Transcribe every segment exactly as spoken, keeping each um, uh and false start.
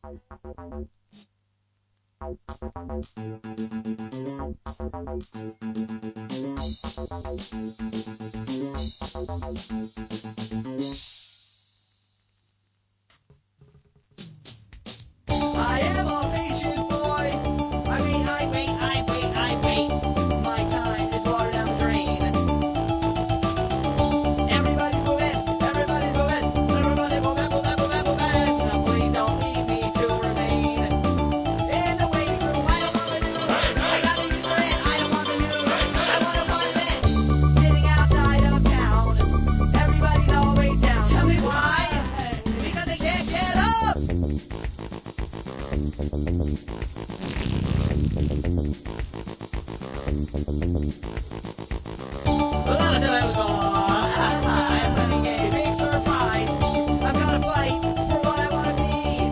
I am a patient boy. I wait, I wait, I wait, I wait. My time is water down the drain. Everybody move in, everybody move in, everybody move in, move in, move in, move in. Now please don't leave me to remain in the waiting room. I don't want to do it. I got to use for it. I don't want to do it. I want to run it. Sitting outside of town. Everybody's always down. Tell me why? Because they can't get up. I'm having a big surprise. I'm gonna fight for what I wanna be.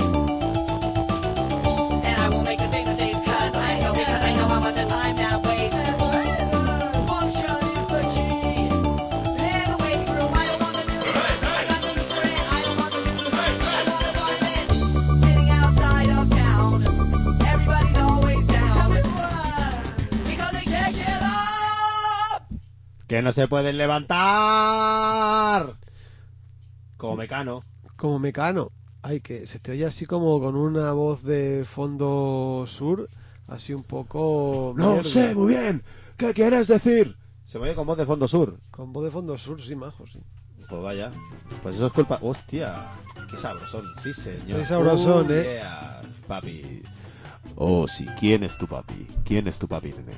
And I won't make the same mistakes cause I know, because I know how much of time that wastes. Function is the key. In the waiting room, I don't wanna do it. I got no use for it, I don't wanna do it. I wanna run it. Sitting outside of town. Everybody's always down. Because they can't get up. Que no se pueden levantar. Como Mecano. Como Mecano. Ay, que se te oye así como con una voz de fondo sur, así un poco... No mierda. sé muy bien. ¿Qué quieres decir? Se me oye con voz de fondo sur. Con voz de fondo sur, sí, majo, sí. Pues vaya. Pues eso es culpa... Hostia. Qué sabrosón. Sí, señor. Qué sabrosón, Oh, eh. yeah, papi. Oh, sí. ¿Quién es tu papi? ¿Quién es tu papi, nene?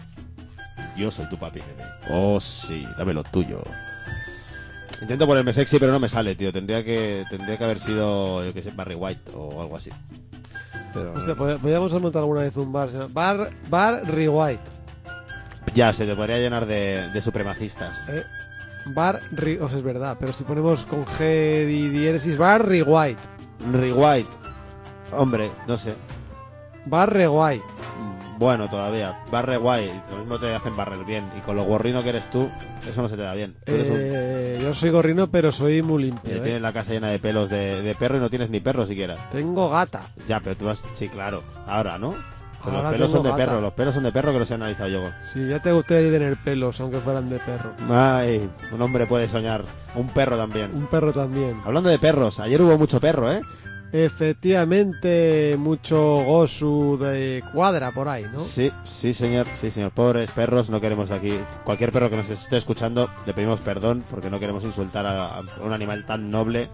Yo soy tu papi, nene. Oh, sí. Dame lo tuyo. Intento ponerme sexy, pero no me sale, tío. Tendría que tendría que haber sido, yo qué sé, Barry White o algo así. Pero... Hostia, pod- podríamos montar alguna vez un bar, se llama Bar, Bar Rewhite. Ya, se te podría llenar de, de supremacistas. ¿eh? Bar Ri... O sea, es verdad, pero si ponemos con G di diéresis, Bar Rewhite. Barry White. Hombre, no sé. Bar Rewhite. Bueno, todavía. Barre guay. Lo mismo te hacen barrer bien. Y con lo gorrino que eres tú, eso no se te da bien. Tú eres un... Eh, yo soy gorrino, pero soy muy limpio. eh, ¿eh? Tienes la casa llena de pelos de, de perro y no tienes ni perro siquiera. Tengo gata. Ya, pero tú vas... Sí, claro. Ahora, ¿no? Pero Ahora los pelos son de tengo gata. perro. Los pelos son de perro que los he analizado yo. Sí, ya te gustaría tener pelos, aunque fueran de perro. Ay, un hombre puede soñar. Un perro también. Un perro también. Hablando de perros, ayer hubo mucho perro, ¿eh? Efectivamente, mucho gosu de cuadra por ahí, ¿no? Sí, sí, señor, sí, señor. Pobres perros, no queremos aquí. Cualquier perro que nos esté escuchando, le pedimos perdón porque no queremos insultar a, a un animal tan noble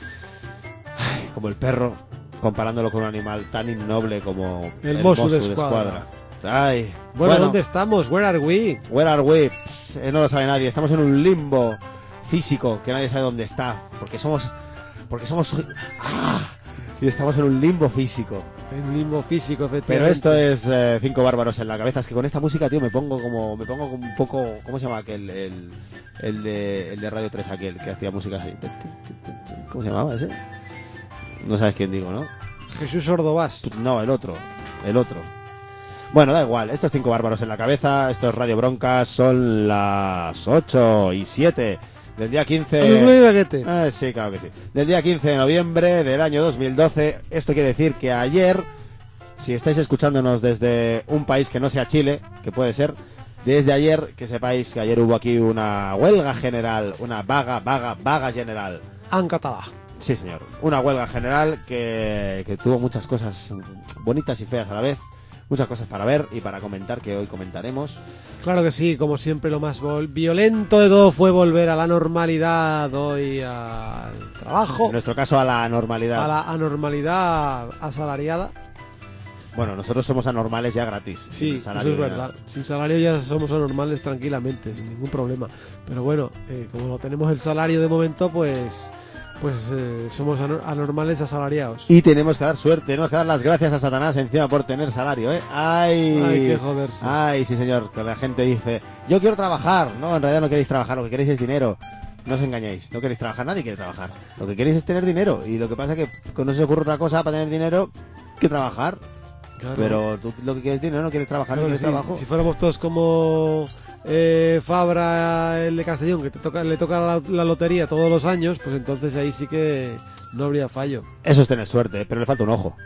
ay, como el perro, comparándolo con un animal tan innoble como El Mossu de Escuadra. Ay, Bueno, ¿dónde estamos? Where are we? Where are we? Pss, eh, no lo sabe nadie. Estamos en un limbo físico que nadie sabe dónde está, porque somos, porque somos. ¡Ah! Sí, estamos en un limbo físico. En un limbo físico, efectivamente. Pero esto es eh, Cinco Bárbaros en la Cabeza. Es que con esta música, tío, me pongo como me pongo como un poco... ¿Cómo se llama aquel? El, el, de, el de Radio tres, aquel que hacía música así. ¿Cómo se llamaba ese? No sabes quién digo, ¿no? Jesús Ordovás. No, el otro. El otro. Bueno, da igual. Esto es Cinco Bárbaros en la Cabeza. Esto es Radio Broncas. Son las ocho y siete del día quince... Ah, sí, claro que sí. Del día quince de noviembre del año dos mil doce. Esto quiere decir que ayer, si estáis escuchándonos desde un país que no sea Chile, que puede ser, desde ayer, que sepáis que ayer hubo aquí una huelga general, una vaga, vaga, vaga general. En català. Sí, señor. Una huelga general que, que tuvo muchas cosas bonitas y feas a la vez. Muchas cosas para ver y para comentar, que hoy comentaremos. Claro que sí, como siempre lo más vol- violento de todo fue volver a la normalidad hoy al trabajo. En nuestro caso a la normalidad. A la anormalidad asalariada. Bueno, nosotros somos anormales ya gratis. Sí, eso es verdad. Sin salario ya somos anormales tranquilamente, sin ningún problema. Pero bueno, eh, como no tenemos el salario de momento, pues... Pues eh, somos anor- anormales asalariados. Y tenemos que dar suerte, tenemos que dar las gracias a Satanás encima por tener salario, ¿eh? ¡Ay! Ay, qué joderse. ¡Ay, sí, señor! Que la gente dice, yo quiero trabajar. No, en realidad no queréis trabajar, lo que queréis es dinero. No os engañéis, no queréis trabajar, nadie quiere trabajar. Lo que queréis es tener dinero. Y lo que pasa es que no se os ocurre otra cosa para tener dinero que trabajar. Claro. Pero tú lo que quieres es dinero, no quieres trabajar, Claro no que quieres sí. trabajo. Si fuéramos todos como eh, Fabra, el de Castellón, que te toca, le toca la, la lotería todos los años, pues entonces ahí sí que no habría fallo. Eso es tener suerte, pero le falta un ojo.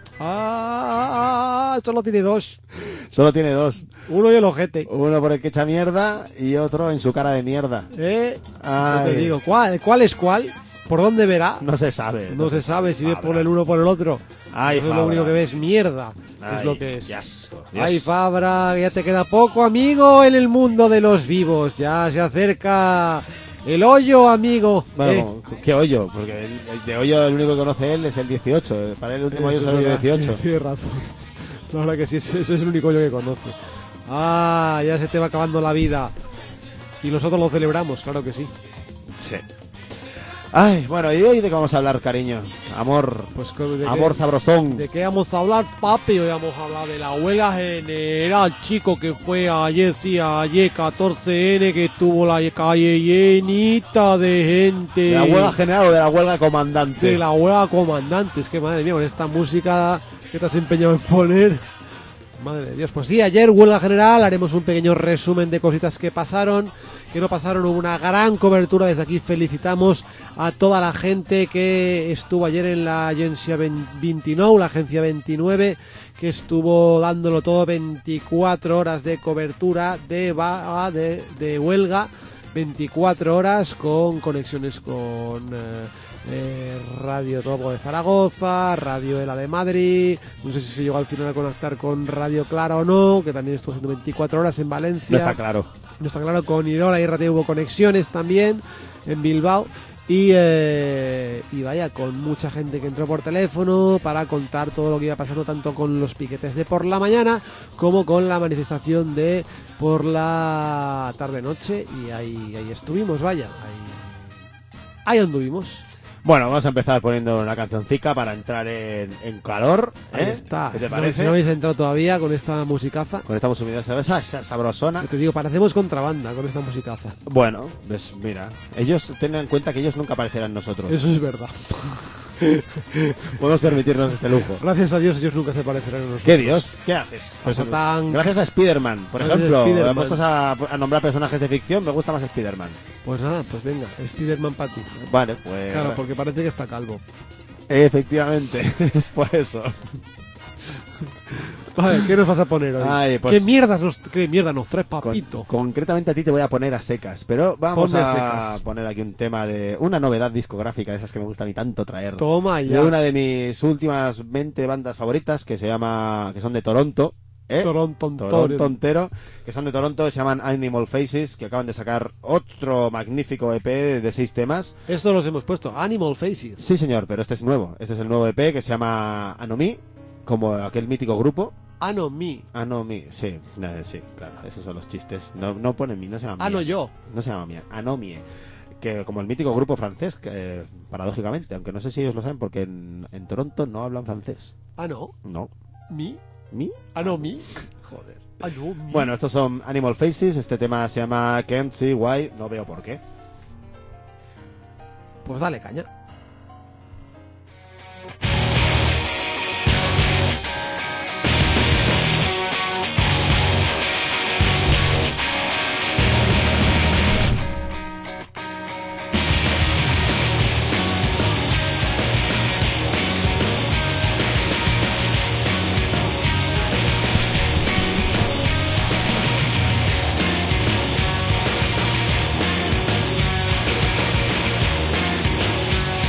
Ah, solo tiene dos. Solo tiene dos. Uno y el ojete. Uno por el que echa mierda y otro en su cara de mierda. Eh, Ay. te digo, ¿cuál, ¿cuál es cuál? ¿Por dónde verá? No se sabe. No, no se sabe si ves por el uno o por el otro. Ay, Entonces lo único que ves mierda. Ay, es lo que es. Yes, yes. Ay, Fabra, ya te queda poco, amigo, en el mundo de los vivos. Ya se acerca el hoyo, amigo. Bueno, Eh, ¿qué hoyo? Porque el, el de hoyo el único que conoce él es el dieciocho. Para él el último hoyo es eso el verdad. dieciocho. Tienes razón. La verdad que sí, ese es el único hoyo que conoce. Ah, ya se te va acabando la vida. Y nosotros lo celebramos, claro que sí. Sí. Ay, bueno, ¿y hoy de qué vamos a hablar, cariño? Amor, Pues de amor qué, sabrosón. ¿De qué vamos a hablar, papi? Hoy vamos a hablar de la huelga general, chico, que fue ayer, sí, ayer catorce ene, que estuvo la calle llenita de gente. ¿De la huelga general o de la huelga comandante? De la huelga comandante. Es que, madre mía, con esta música que te has empeñado en poner... Madre de Dios, pues sí, ayer huelga general, haremos un pequeño resumen de cositas que pasaron, que no pasaron, hubo una gran cobertura, desde aquí felicitamos a toda la gente que estuvo ayer en la agencia veintinueve, la agencia veintinueve, que estuvo dándolo todo, veinticuatro horas de cobertura de, de, de huelga, veinticuatro horas con conexiones con... Eh, Eh, Radio Topo de Zaragoza, Radio Ela de Madrid, no sé si se llegó al final a conectar con Radio Clara o no, que también estuvo haciendo veinticuatro horas en Valencia. No está claro. No está claro, con Irola y R T hubo conexiones también en Bilbao. Y, eh, y vaya, con mucha gente que entró por teléfono para contar todo lo que iba pasando, tanto con los piquetes de por la mañana como con la manifestación de por la tarde-noche. Y ahí, ahí estuvimos, vaya, ahí, ahí anduvimos. Bueno, vamos a empezar poniendo una cancioncica para entrar en, en calor. ¿eh? Ahí está. ¿Qué te Si no, parece? si no habéis entrado todavía con esta musicaza, Con esta musiquita esa, esa sabrosona. te digo, parecemos contrabanda con esta musicaza. Bueno, pues mira, ellos tengan en cuenta que ellos nunca aparecerán nosotros. Eso es verdad. Podemos permitirnos este lujo. Gracias a Dios ellos nunca se parecerán a nosotros. ¿Qué Dios? ¿Qué haces? Pues tan... Gracias a Spider-Man, por Gracias a ejemplo. Spider-Man. Puestos a, a nombrar personajes de ficción, me gusta más Spider-Man. Pues nada, pues venga, Spider-Man para ti. Vale, pues... Claro, porque parece que está calvo. Efectivamente, es por eso. Vale, ¿qué nos vas a poner hoy? Ay, pues- ¿Qué mierda nos, qué mierda nos traes, Con- papito? concretamente a ti te voy a poner a secas, pero vamos Ponme a a secas. poner aquí un tema de una novedad discográfica de esas que me gusta a mí tanto traer. Toma De ya. una de mis últimas veinte bandas favoritas que se llama, que son de Toronto, ¿eh? Toronto, Toronto entero, que son de Toronto, se llaman Animal Faces, que acaban de sacar otro magnífico E P de seis temas. Esto los hemos puesto, Animal Faces. Sí, señor, pero este es nuevo. Este es el nuevo E P que se llama Anomi, como aquel mítico grupo. Ano me. Anomi, sí, no, sí, claro, esos son los chistes. No, no pone mi, no se llama Ano Mie. yo. No se llama Mie, Anomie. Que como el mítico grupo francés, que, eh, paradójicamente, aunque no sé si ellos lo saben, porque en, en Toronto no hablan francés. Ano. No. Me. ¿Mi? Ano me. Joder. Ano me. Bueno, estos son Animal Faces, este tema se llama Can't See Why, no veo por qué. Pues dale caña. Can't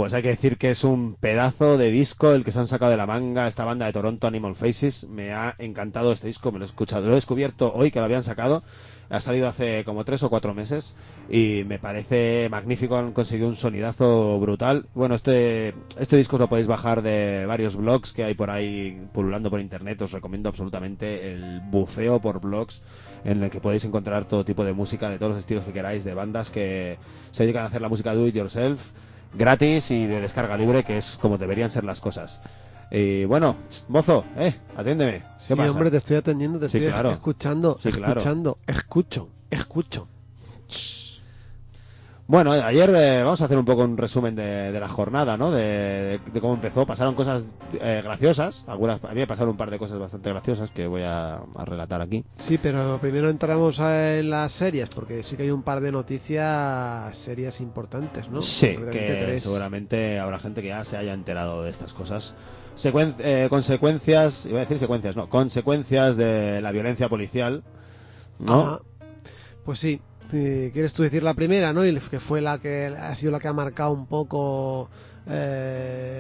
Pues hay que decir que es un pedazo de disco el que se han sacado de la manga esta banda de Toronto, Animal Faces. Me ha encantado este disco, me lo he escuchado, lo he descubierto hoy que lo habían sacado. Ha salido hace como tres o cuatro meses y me parece magnífico, han conseguido un sonidazo brutal. Bueno, este este disco lo podéis bajar de varios blogs que hay por ahí pululando por internet. Os recomiendo absolutamente el bufeo por blogs en el que podéis encontrar todo tipo de música, de todos los estilos que queráis, de bandas que se dedican a hacer la música do it yourself, gratis y de descarga libre, que es como deberían ser las cosas. Y bueno, mozo, eh, atiéndeme. ¿Qué Sí, pasa? hombre, te estoy atendiendo, te Sí, estoy claro. escuchando, Sí, claro. escuchando, escucho, escucho. Bueno, ayer eh, vamos a hacer un poco un resumen de, de la jornada, ¿no? De, de, de cómo empezó. Pasaron cosas eh, graciosas. Algunas, a mí me pasaron un par de cosas bastante graciosas que voy a, a relatar aquí. Sí, pero primero entramos a- en las series, porque sí que hay un par de noticias serias importantes, ¿no? Sí, Concretamente que tres. seguramente habrá gente que ya se haya enterado de estas cosas. Secuen- eh, consecuencias, iba a decir secuencias, no, consecuencias de la violencia policial, ¿no? Ajá. Pues sí. Eh, ¿Quieres tú decir la primera, no? Y que fue la que ha sido la que ha marcado un poco eh,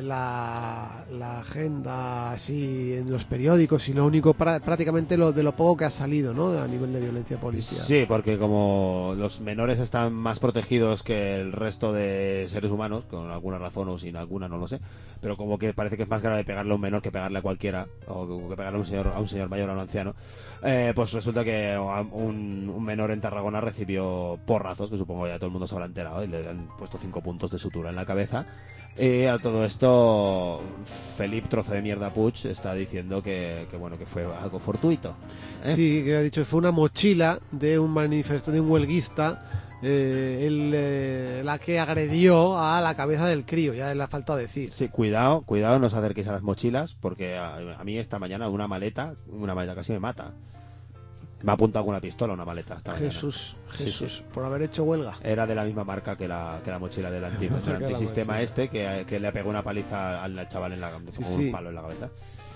la, la agenda así en los periódicos y lo único pra- prácticamente lo de lo poco que ha salido, ¿no? A nivel de violencia policial. Sí, porque como los menores están más protegidos que el resto de seres humanos, con alguna razón o sin alguna, no lo sé, pero como que parece que es más grave pegarle a un menor que pegarle a cualquiera, o que pegarle a un señor, a un señor mayor o a un anciano, eh, pues resulta que un, un menor en Tarragona recibió porrazos, que supongo ya todo el mundo se habrá enterado, y le han puesto cinco puntos de sutura en la cabeza. Y a todo esto, Felip Trozo de Mierda Puig está diciendo que, que bueno, que fue algo fortuito. ¿eh? Sí, que ha dicho, fue una mochila de un manifestante, de un huelguista, eh, el, eh, la que agredió a la cabeza del crío, ya le ha faltado decir. Sí, cuidado, cuidado, no os acerquéis a las mochilas, porque a, a mí esta mañana una maleta, una maleta casi me mata. Me ha apuntado con una pistola una maleta esta mañana. Jesús, Sí, Jesús, sí. por haber hecho huelga. Era de la misma marca que la, que la mochila del, anti, Que del la antisistema mochila. este, que, que le pegó una paliza al, al chaval en la con Sí, un sí. palo en la cabeza.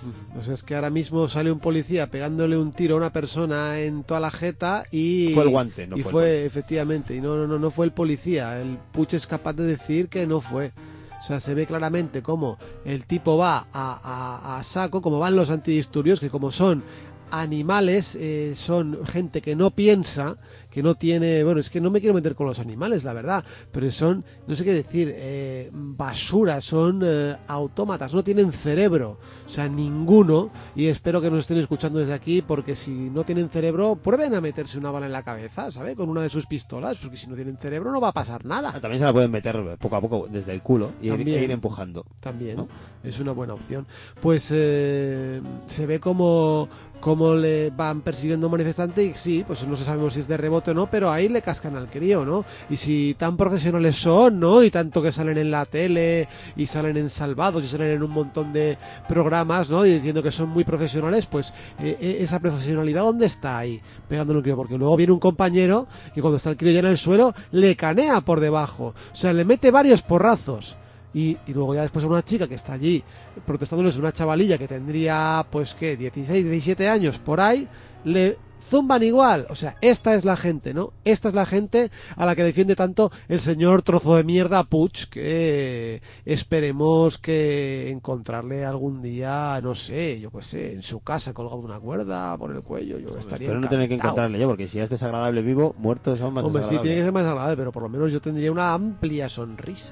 O sea, es que ahora mismo sale un policía pegándole un tiro a una persona en toda la jeta y... Fue el guante, no y fue el fue, policía. efectivamente, y no, no, no, no fue el policía. El Puig es capaz de decir que no fue. O sea, se ve claramente cómo el tipo va a, a, a saco, como van los antidisturbios, que como son animales, eh, son gente que no piensa, que no tiene, bueno, es que no me quiero meter con los animales, la verdad, pero son, no sé qué decir, eh, basura, son eh, autómatas, no tienen cerebro, o sea, ninguno, y espero que nos estén escuchando desde aquí, porque si no tienen cerebro, prueben a meterse una bala en la cabeza, ¿sabe? Con una de sus pistolas, porque si no tienen cerebro no va a pasar Ah, nada. también se la pueden meter poco a poco desde el culo y ir, También. e ir empujando. También, ¿no? es una buena opción. Pues eh, se ve como, como le van persiguiendo a un manifestante y sí, pues no se sabemos si es de rebote o no, pero ahí le cascan al crío, ¿no? Y si tan profesionales son, ¿no? Y tanto que salen en la tele y salen en Salvados y salen en un montón de programas, ¿no? Y diciendo que son muy profesionales, pues eh, eh, esa profesionalidad, ¿dónde está ahí? Pegándole al crío, porque luego viene un compañero que cuando está el crío ya en el suelo, le canea por debajo, o sea, le mete varios porrazos. Y, y luego ya después a una chica que está allí protestándoles, una chavalilla que tendría, pues, ¿qué? dieciséis, diecisiete años, por ahí, le zumban igual. O sea, esta es la gente, ¿no? Esta es la gente a la que defiende tanto el señor Trozo de Mierda Puig, que esperemos que encontrarle algún día, no sé, yo qué sé, en su casa colgado de una cuerda por el cuello, yo estaría Pero no tener que encantado. encontrarle yo, porque si es desagradable vivo, muerto es aún más Hombre, sí, desagradable. tiene que ser más agradable, pero por lo menos yo tendría una amplia sonrisa.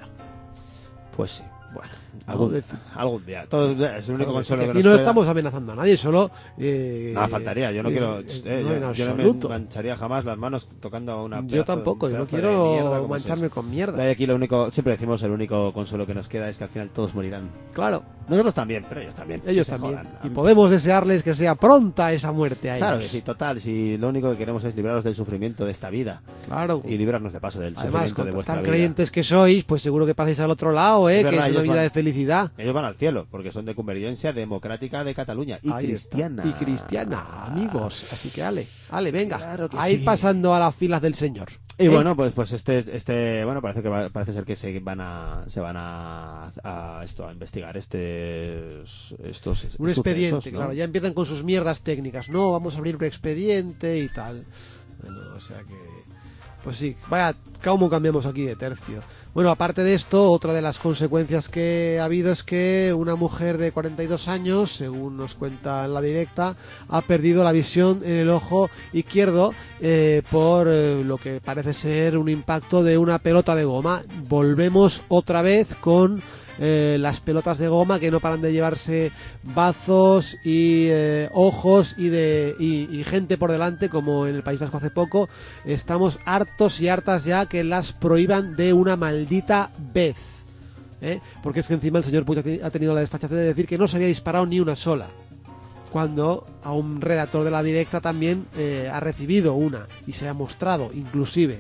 Pues sí, bueno, Algo algún, de- algún día. Todo, es el único consuelo que y nos no queda. estamos amenazando a nadie, solo... Eh, Nada, faltaría. Yo no eh, quiero. eh, eh, no, yo, en yo no me absoluto. mancharía jamás las manos tocando a una. Yo pedazo- tampoco, un yo no pedazo de mierda quiero como mancharme esos. con mierda. De aquí lo único, siempre decimos el único consuelo que nos queda es que al final todos morirán. Claro, Nosotros también, pero ellos también. ellos que se también. jodan. Y podemos desearles que sea pronta esa muerte a ellos. Claro que sí, total. Si lo único que queremos es librarnos del sufrimiento de esta vida Claro. y librarnos de paso del Además, sufrimiento con de vuestra tan vida. creyentes que sois, pues seguro que pasáis al otro lado, ¿eh? Es que verdad, es una ellos vida van- de felicidad. Ellos van al cielo porque son de Convergencia Democrática de Cataluña y Ahí cristiana. está. Y cristiana, amigos. Así que ale, ale, venga. Claro que a ir sí. pasando a las filas del Señor. Y ¿Eh? bueno, pues pues este este bueno parece que va- parece ser que se van a se van a, a esto a investigar este estos Un sucesos, expediente, ¿no? claro, ya empiezan con sus mierdas técnicas. No, vamos a abrir un expediente y tal. Bueno, o sea que, Pues sí, vaya, cómo cambiamos aquí de tercio. Bueno, aparte de esto, otra de las consecuencias que ha habido es que una mujer de cuarenta y dos años, según nos cuenta en la directa, ha perdido la visión en el ojo izquierdo eh, por eh, lo que parece ser un impacto de una pelota de goma. Volvemos otra vez con eh, las pelotas de goma que no paran de llevarse bazos y eh, ojos y, de, y, y gente por delante, como en el País Vasco hace poco. Estamos hartos y hartas ya que las prohíban de una maldita vez, ¿eh? Porque es que encima el señor Puig ha tenido la desfachatez de decir que no se había disparado ni una sola, cuando a un redactor de la directa también eh, ha recibido una y se ha mostrado inclusive.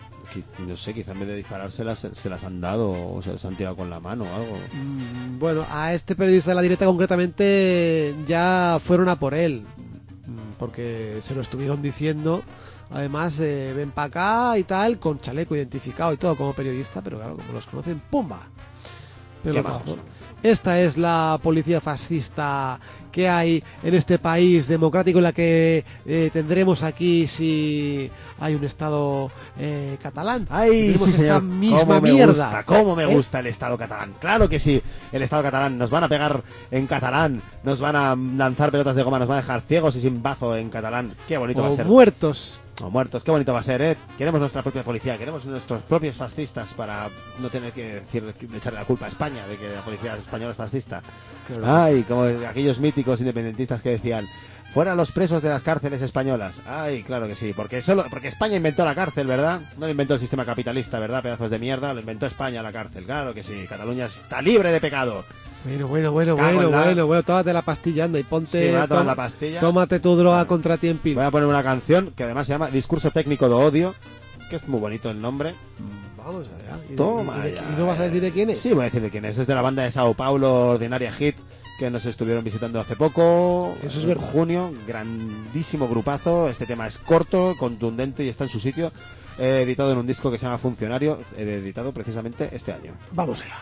No sé, quizá en vez de disparárselas se, se las han dado o se las han tirado con la mano o algo. Mm, bueno, a este periodista de la directa concretamente ya fueron a por él, porque se lo estuvieron diciendo. Además, eh, ven para acá y tal, con chaleco identificado y todo como periodista, pero claro, como los conocen, ¡pumba! Pelotazo. Esta es la policía fascista que hay en este país democrático, en la que eh, tendremos aquí si hay un Estado eh, catalán. ¡Ay, sí, esta señor! misma ¿Cómo me mierda? Gusta, ¿Cómo me ¿Eh? gusta el Estado catalán? ¡Claro que sí! El Estado catalán. Nos van a pegar en catalán, nos van a lanzar pelotas de goma, nos van a dejar ciegos y sin bazo en catalán. ¡Qué bonito O va a ser! muertos. O muertos, qué bonito va a ser, ¿eh? Queremos nuestra propia policía, queremos nuestros propios fascistas para no tener que decir, echarle la culpa a España de que la policía española es fascista. Claro, Ay, como aquellos míticos independentistas que decían, fuera los presos de las cárceles españolas. Ay, claro que sí, porque solo porque España inventó la cárcel, ¿verdad? No lo inventó el sistema capitalista, ¿verdad? Pedazos de mierda, lo inventó España la cárcel. Claro que sí, Cataluña está libre de pecado. Bueno, bueno, bueno, Cago bueno, en la- bueno, bueno, tómate la pastilla, anda y Sí, ponte, me voy a tomar toma- la pastilla. tómate tu droga contra ti en pil. Voy a poner una canción que además se llama Discurso Técnico de Odio, que es muy bonito el nombre. Vamos allá. ¿Y, Toma y- y- ya, y no vas a decir de quién es? Sí, voy a decir de quién es. Es de la banda de Sao Paulo, Ordinaria Hit, que nos estuvieron visitando hace poco. Eso es en verdad. junio. Grandísimo grupazo. Este tema es corto, contundente y está en su sitio. Eh, editado en un disco que se llama Funcionario, eh, editado precisamente este año. Vamos allá.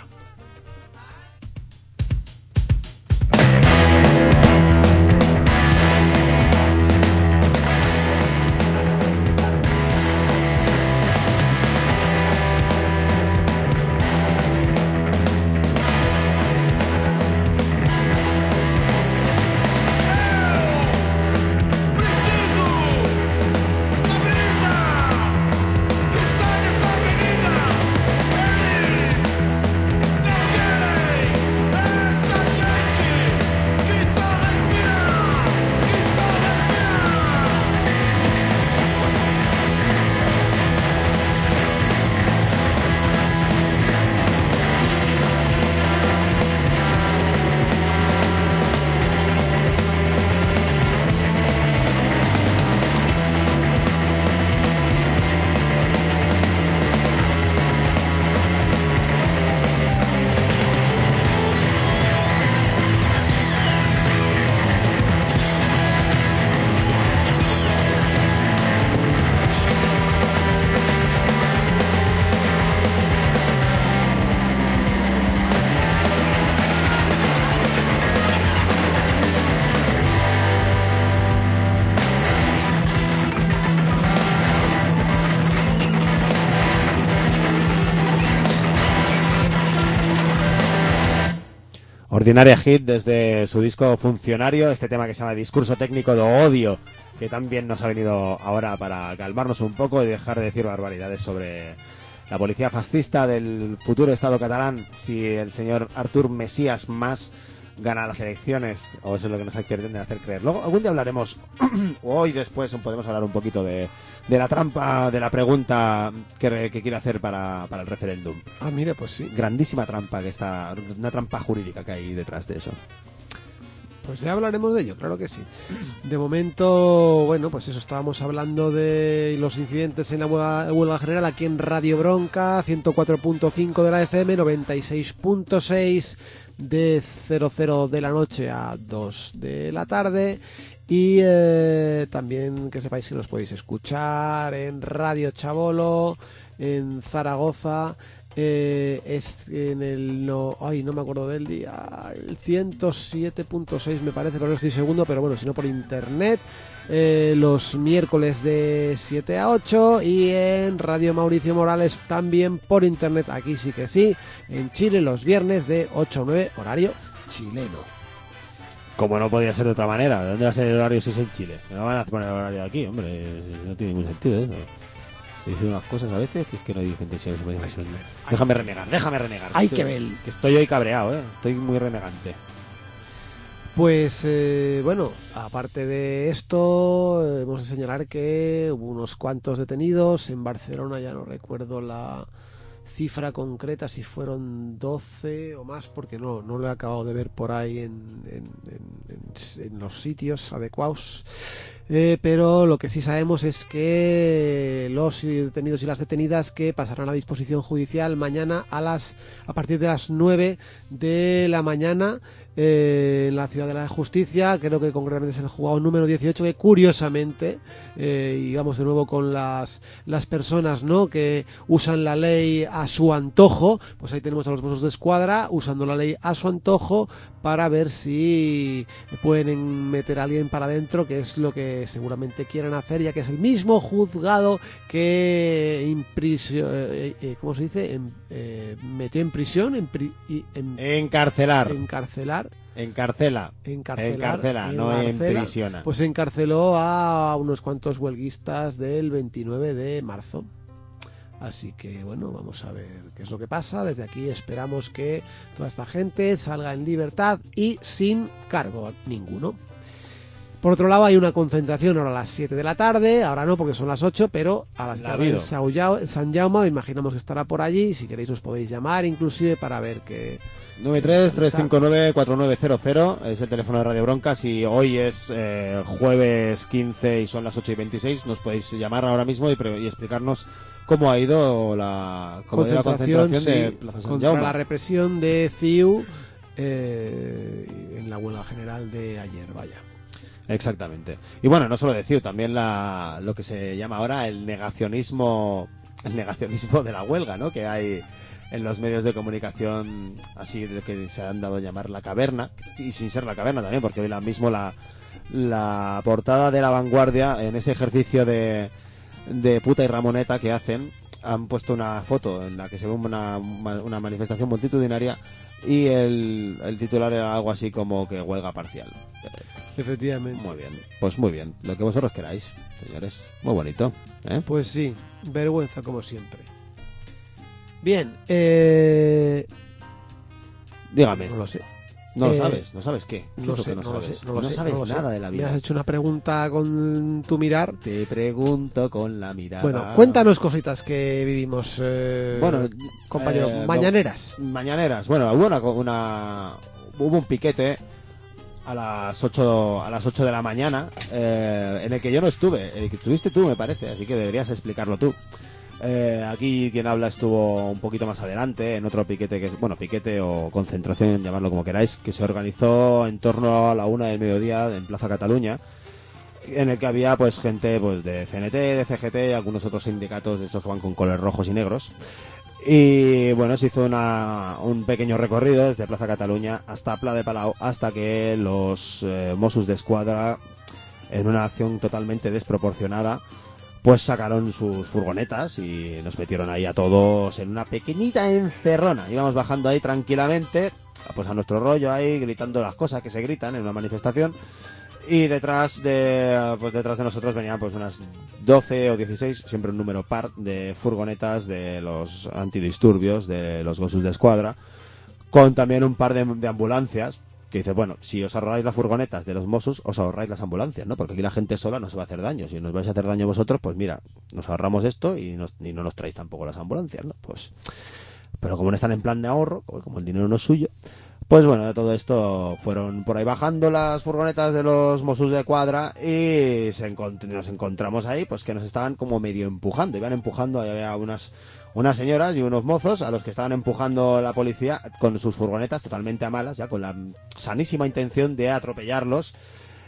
Preciso da brisa que sai dessa avenida. Eles não querem essa gente que só respira, que só Ordinaria Hit desde su disco Funcionario, este tema que se llama Discurso Técnico de Odio, que también nos ha venido ahora para calmarnos un poco y dejar de decir barbaridades sobre la policía fascista del futuro Estado catalán si el señor Artur Mesías Mas gana las elecciones, o eso es lo que nos quieren hacer creer. Luego, algún día hablaremos, o hoy después podemos hablar un poquito de, de la trampa, de la pregunta que, que quiere hacer para, para el referéndum. Ah, mira, pues sí. Grandísima trampa que está, una trampa jurídica que hay detrás de eso. Pues ya hablaremos de ello, claro que sí. De momento, bueno, pues eso, estábamos hablando de los incidentes en la huelga, huelga general aquí en Radio Bronca, ciento cuatro punto cinco de la F M, noventa y seis punto seis de cero cero de la noche a dos de la tarde. Y eh, también que sepáis que nos podéis escuchar en Radio Chabolo, en Zaragoza, Eh, es en el no, ay, no me acuerdo del día, el ciento siete punto seis me parece, pero no estoy segundo, pero bueno, si no por internet, eh, los miércoles de siete a ocho y en Radio Mauricio Morales también por internet, aquí sí que sí, en Chile los viernes de ocho a nueve, horario chileno. Como no podía ser de otra manera, ¿de dónde va a ser el horario si es en Chile? No van a poner el horario de aquí, hombre, no tiene ningún sentido eso. Dicen unas cosas a veces que es que no hay gente. Déjame renegar, déjame renegar. Hay estoy, que ver. Que estoy hoy cabreado, ¿eh? Estoy muy renegante. Pues eh, bueno, aparte de esto, eh, hemos de señalar que hubo unos cuantos detenidos en Barcelona, ya no recuerdo la cifra concreta, si fueron doce o más, porque no, no lo he acabado de ver por ahí en, en, en, en los sitios adecuados. Eh, pero lo que sí sabemos es que los detenidos y las detenidas que pasarán a disposición judicial mañana a las a partir de las nueve de la mañana eh, en la Ciudad de la Justicia, creo que concretamente es el juzgado número dieciocho, que curiosamente, eh, y vamos de nuevo con las, las personas, ¿no?, que usan la ley a su antojo, pues ahí tenemos a los Mossos de Escuadra usando la ley a su antojo para ver si pueden meter a alguien para adentro, que es lo que seguramente quieran hacer, ya que es el mismo juzgado que imprisio, eh, eh, ¿cómo se dice? En, eh, metió en prisión, en, pri, en, encarcelar, encarcelar, encarcela, encarcelar, encarcela, no enprisiona. Pues encarceló a unos cuantos huelguistas del veintinueve de marzo. Así que bueno, vamos a ver qué es lo que pasa. Desde aquí esperamos que toda esta gente salga en libertad y sin cargo ninguno. Por otro lado, hay una concentración ahora a las siete de la tarde, ahora no porque son las ocho, pero a las siete en Sauyao, San Jaume, imaginamos que estará por allí. Si queréis os podéis llamar inclusive para ver que... nueve tres tres cinco nueve cuatro nueve cero cero es el teléfono de Radio Broncas, y hoy es eh, jueves quince y son las ocho y veintiséis. Nos podéis llamar ahora mismo y, pre- y explicarnos cómo ha ido la, cómo ha ido la concentración sí, de Plaza San contra Jaume. la represión de C I U eh, en la huelga general de ayer, vaya. Exactamente. Y bueno, no solo de C I U, también la, lo que se llama ahora el negacionismo, el negacionismo de la huelga, ¿no?, que hay en los medios de comunicación, así de que se han dado a llamar la caverna, y sin ser la caverna también, porque hoy la mismo la, la portada de La Vanguardia, en ese ejercicio de, de puta y ramoneta que hacen, han puesto una foto en la que se ve una, una manifestación multitudinaria y el, el titular era algo así como que huelga parcial. Efectivamente. Muy bien, pues muy bien, lo que vosotros queráis, señores. Muy bonito, ¿eh? Pues sí, vergüenza como siempre. Bien, eh... dígame. No lo sé. No lo Eh, sabes, no sabes qué. ¿Qué No, es lo sé, que no, no lo sabes? sé, no lo sé, sabes no lo sé. nada de la vida. Me has hecho una pregunta con tu mirar. Te pregunto con la mirada. Bueno, cuéntanos cositas que vivimos, eh, Bueno, compañero. eh, mañaneras. no, mañaneras. Bueno, hubo una, una hubo un piquete a las ocho a las ocho de la mañana eh, en el que yo no estuve, el que estuviste tú, me parece, así que deberías explicarlo tú. Eh, aquí quien habla estuvo un poquito más adelante en otro piquete que es, bueno, piquete o concentración, llamarlo como queráis, que se organizó en torno a la una del mediodía en Plaza Cataluña, en el que había pues gente pues de C N T, de C G T y algunos otros sindicatos de estos que van con colores rojos y negros. Y bueno, se hizo una, un pequeño recorrido desde Plaza Cataluña hasta Pla de Palau, hasta que los eh, Mossos de Escuadra, en una acción totalmente desproporcionada, pues sacaron sus furgonetas y nos metieron ahí a todos en una pequeñita encerrona. Íbamos bajando ahí tranquilamente, pues a nuestro rollo ahí, gritando las cosas que se gritan en una manifestación. Y detrás de pues detrás de nosotros venían pues unas doce o dieciséis, siempre un número par, de furgonetas de los antidisturbios, de los Mossos de Escuadra, con también un par de, de ambulancias, que dice, bueno, si os ahorráis las furgonetas de los Mossos, os ahorráis las ambulancias, ¿no? Porque aquí la gente sola no se va a hacer daño. Si nos vais a hacer daño vosotros, pues mira, nos ahorramos esto y, nos, y no nos traéis tampoco las ambulancias, ¿no? Pues, pero como no están en plan de ahorro, como el dinero no es suyo, pues bueno, de todo esto fueron por ahí bajando las furgonetas de los Mossos de Escuadra y se encont- nos encontramos ahí, pues que nos estaban como medio empujando, iban empujando, ahí había unas, unas señoras y unos mozos a los que estaban empujando la policía con sus furgonetas totalmente a malas, ya con la sanísima intención de atropellarlos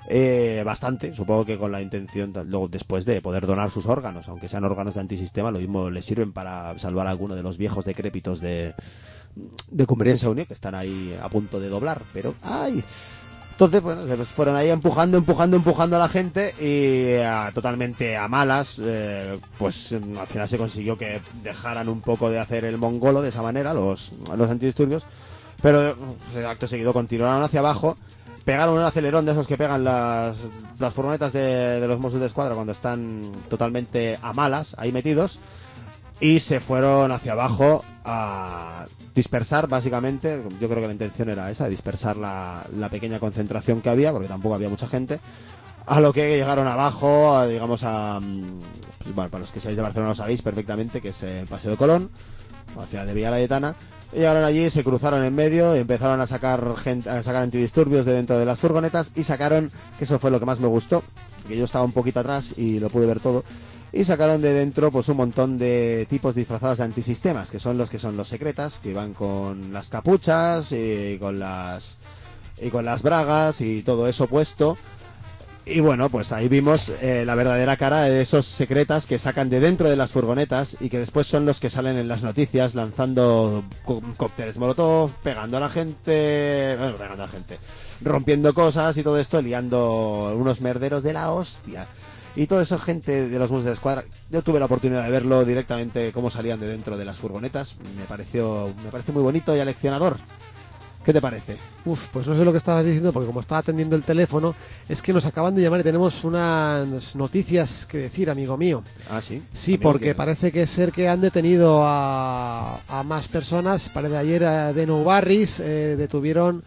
Eh, bastante, supongo que con la intención luego después de poder donar sus órganos, aunque sean órganos de antisistema, lo mismo les sirven para salvar a alguno de los viejos decrépitos de, de Convergencia Unió que están ahí a punto de doblar, pero ¡ay! Entonces, bueno, se fueron ahí empujando, empujando, empujando a la gente y a, totalmente a malas, eh, pues al final se consiguió que dejaran un poco de hacer el mongolo de esa manera, los, los antidisturbios, pero pues, acto seguido continuaron hacia abajo. Pegaron un acelerón de esos que pegan las, las furgonetas de, de los Mossos de Escuadra cuando están totalmente a malas, ahí metidos, y se fueron hacia abajo a dispersar, básicamente. Yo creo que la intención era esa, dispersar la, la pequeña concentración que había, porque tampoco había mucha gente, a lo que llegaron abajo, a, digamos a... Pues, bueno, para los que seáis de Barcelona lo sabéis perfectamente, que es el Paseo de Colón, hacia de Villa Laietana. Llegaron allí, se cruzaron en medio y empezaron a sacar gente, a sacar antidisturbios de dentro de las furgonetas y sacaron, que eso fue lo que más me gustó, que yo estaba un poquito atrás y lo pude ver todo, y sacaron de dentro pues un montón de tipos disfrazados de antisistemas, que son los que son los secretas, que van con las capuchas y con las y con las bragas y todo eso puesto. Y bueno, pues ahí vimos eh, la verdadera cara de esos secretas que sacan de dentro de las furgonetas y que después son los que salen en las noticias lanzando có- cócteles molotov, pegando a la gente, bueno, pegando a la gente, rompiendo cosas y todo esto, liando unos merderos de la hostia. Y toda esa gente de los Mossos de Escuadra, yo tuve la oportunidad de verlo directamente cómo salían de dentro de las furgonetas, me pareció, me pareció muy bonito y aleccionador. ¿Qué te parece? Uf, pues no sé lo que estabas diciendo, porque como estaba atendiendo el teléfono, es que nos acaban de llamar y tenemos unas noticias que decir, amigo mío. Ah, sí. Sí, Amigo, porque que- parece que ser que han detenido a, a más personas. Parece ayer a de Nou Barris eh, detuvieron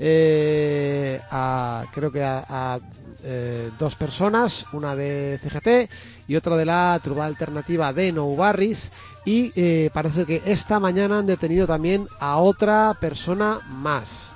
eh, a, creo que a, a eh, dos personas, una de C G T y otra de la Trobada Alternativa de Nou Barris. Y eh, parece que esta mañana han detenido también a otra persona más.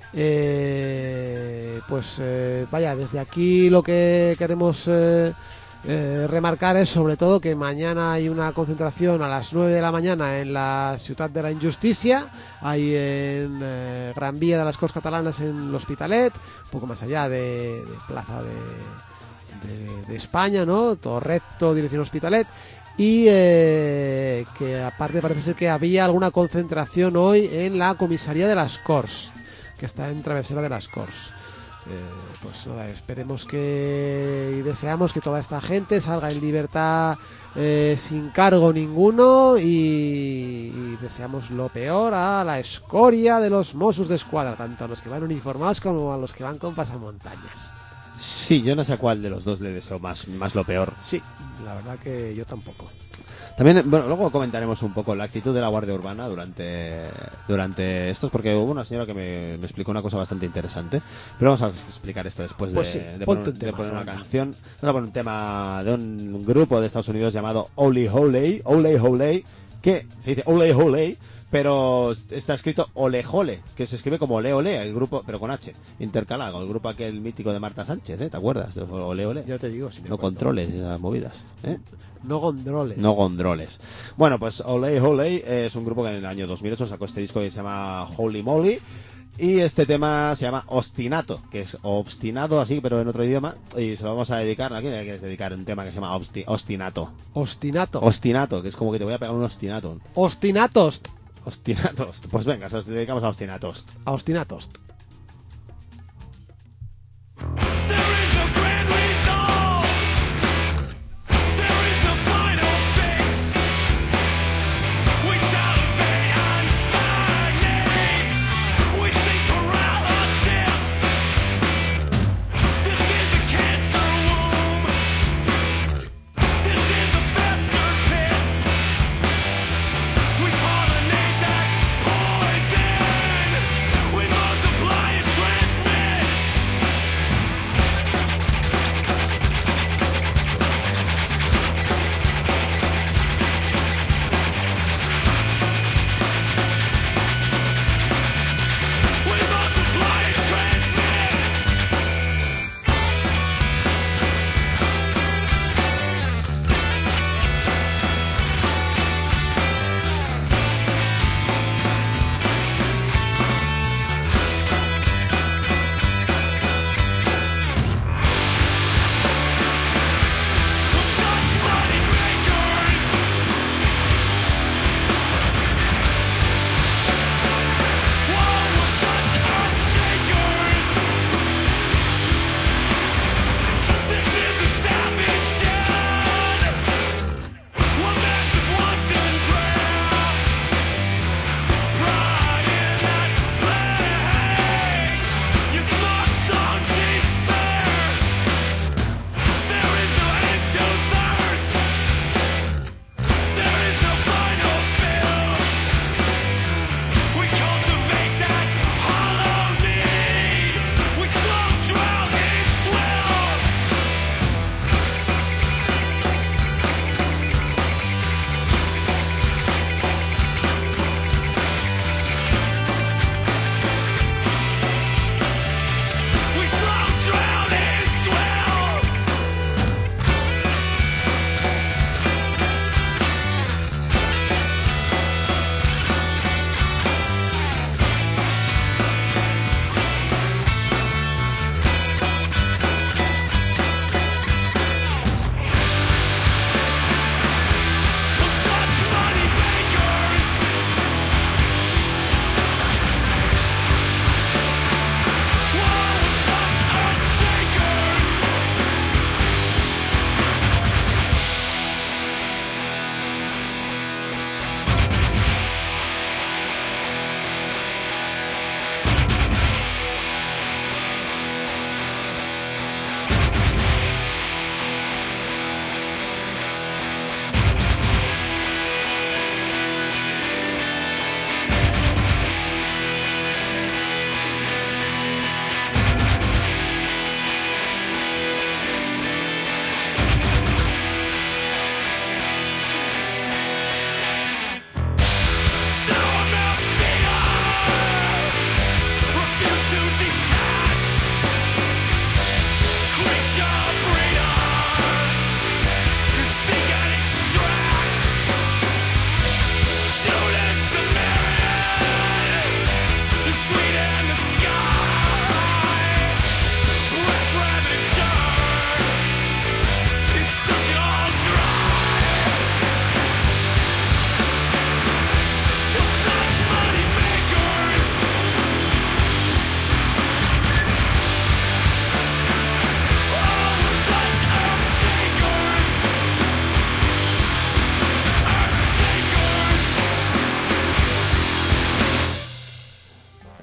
Eh, pues eh, vaya, desde aquí lo que queremos eh, eh, remarcar es sobre todo que mañana hay una concentración a las nueve de la mañana en la Ciutat de la Injusticia, ahí en eh, Gran Vía de las Corts Catalanas en l'Hospitalet, un poco más allá de, de Plaza de, de, de España, ¿no? Todo recto, dirección Hospitalet. Y eh, que aparte parece ser que había alguna concentración hoy en la comisaría de las Corts, que está en Travesera de las Corts. Eh, pues nada, esperemos que y deseamos que toda esta gente salga en libertad eh, sin cargo ninguno y, y deseamos lo peor a la escoria de los Mossos de Escuadra, tanto a los que van uniformados como a los que van con pasamontañas. Sí, yo no sé a cuál de los dos le deseo más, más lo peor. Sí, la verdad que yo tampoco. También, bueno, luego comentaremos un poco la actitud de la Guardia Urbana durante durante estos, porque hubo una señora que me, me explicó una cosa bastante interesante. Pero vamos a explicar esto después de, Pues sí, de ponte poner, un de tema, poner una Fernando. canción. Vamos a poner un tema de un, un grupo de Estados Unidos llamado Ole Ole, Ole Ole, que se dice Ole Ole, pero está escrito Ole Ole, que se escribe como Ole Ole, el grupo, pero con H, intercalado, el grupo aquel mítico de Marta Sánchez, ¿eh? ¿Te acuerdas? De Ole Ole. Yo te digo, si me No acuerdo. controles esas movidas, ¿eh? No gondroles. No gondroles. Bueno, pues Ole Ole es un grupo que en el año dos mil ocho sacó este disco que se llama Holy Moly. Y este tema se llama Ostinato, que es obstinado así, pero en otro idioma. Y se lo vamos a dedicar. ¿A quién le quieres dedicar un tema que se llama Obsti- Ostinato? Ostinato. Ostinato, que es como que te voy a pegar un ostinato. Ostinatos. Ostinatos. Pues venga, se los dedicamos a Ostinatos. A ostinatos. There is no grand resolve. There is no final fix. We salivate and stagnate. We seek paralysis. This is a cancer womb. This is a festered pit. We pollinate that poison. We multiply.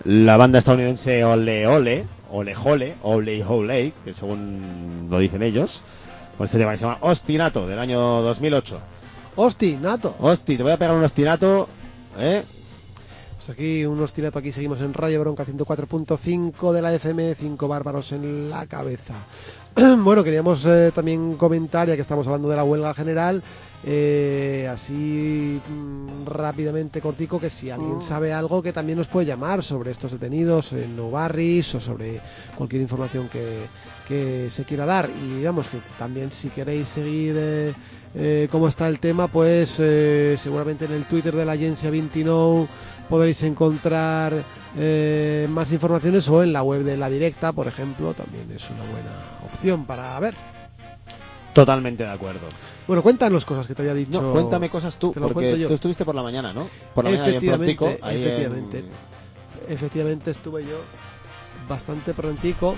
La banda estadounidense Ole Ole, Ole Jole, Ole Ole, que según lo dicen ellos, con este tema que se llama Ostinato, del año dos mil ocho. Hosti, nato. Hosti, te voy a pegar un ostinato, ¿eh? Pues aquí un ostinato, aquí seguimos en Radio Bronca ciento cuatro punto cinco de la F M, cinco bárbaros en la cabeza. Bueno, queríamos eh, también comentar, ya que estamos hablando de la huelga general, eh, así mm, rápidamente, cortico, que si alguien sabe algo, que también nos puede llamar sobre estos detenidos en Ubarris o sobre cualquier información que, que se quiera dar. Y digamos que también, si queréis seguir eh, eh, cómo está el tema, pues eh, seguramente en el Twitter de la Agencia veintinueve podréis encontrar eh, más informaciones, o en la web de La Directa, por ejemplo, también es una buena opción para ver. Totalmente de acuerdo. Bueno, cuéntanos cosas que te había dicho. No, cuéntame cosas tú, Te lo cuento porque yo. tú estuviste por la mañana, ¿no? Por la mañana bien Efectivamente, prontico, ahí efectivamente. en- Efectivamente estuve yo bastante prontico,